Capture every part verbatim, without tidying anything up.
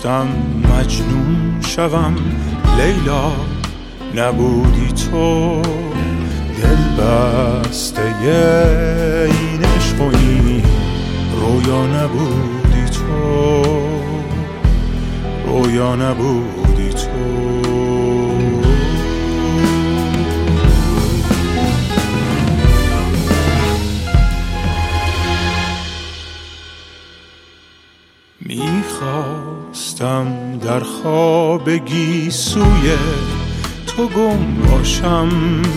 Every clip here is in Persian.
میخواستم مجنون شوم لیلا، نبودی تو دل بسته این عشق و این رویا، نبودی تو رویا، نبودی تو. میخواستم در خوابگی سوی تو گم باشم،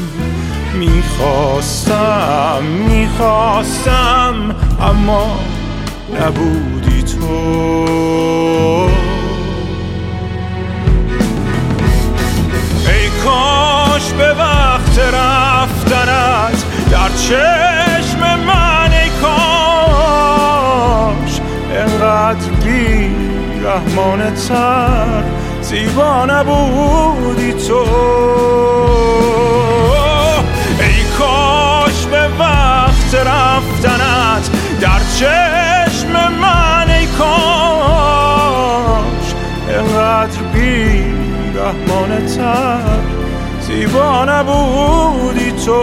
میخواستم میخواستم اما نبودی تو. ای کاش به وقت رفتنت در چشم من، ای کاش انقدر بی رحمانه تر زیبا نبودی تو. ای کاش به وقت رفتنت در چشم من، ای کاش انقدر بی رحمانه تر زیبا نبودی تو.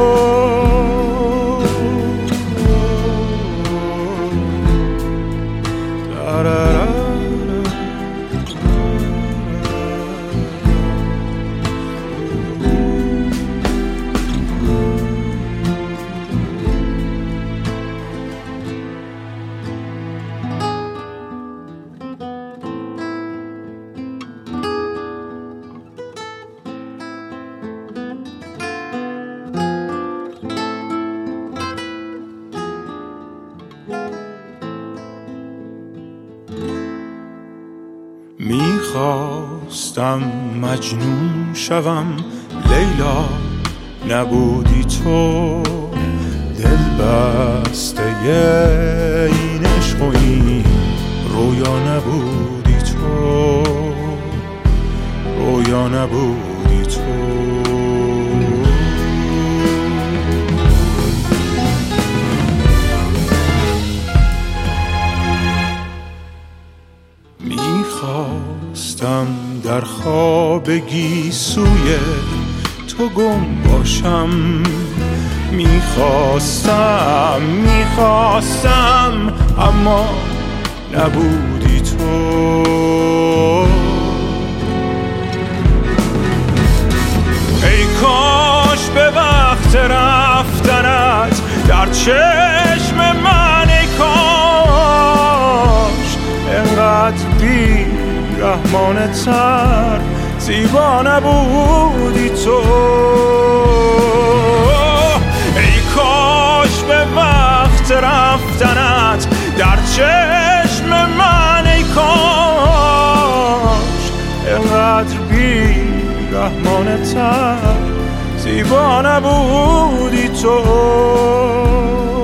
میخواستم مجنون شوم لیلا، نبودی تو دل بسته این عشق و این رویا، نبودی تو رویا، نبودی تو. میخواستم در خوابگی سوی تو گم باشم، میخواستم میخواستم اما نبودی تو. ای کاش به وقت رفتنت در چشم من، ای کاش انقدر بی رحمانه تر زیبا نبودی تو. ای کاش به وقت رفتنت در چشم من، ای کاش انقدر بی رحمانه تر زیبا نبودی تو.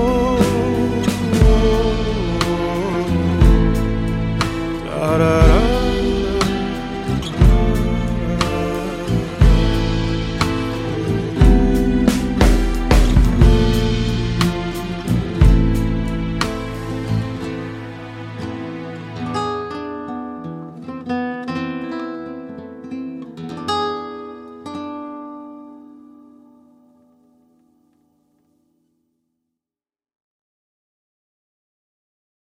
Da da da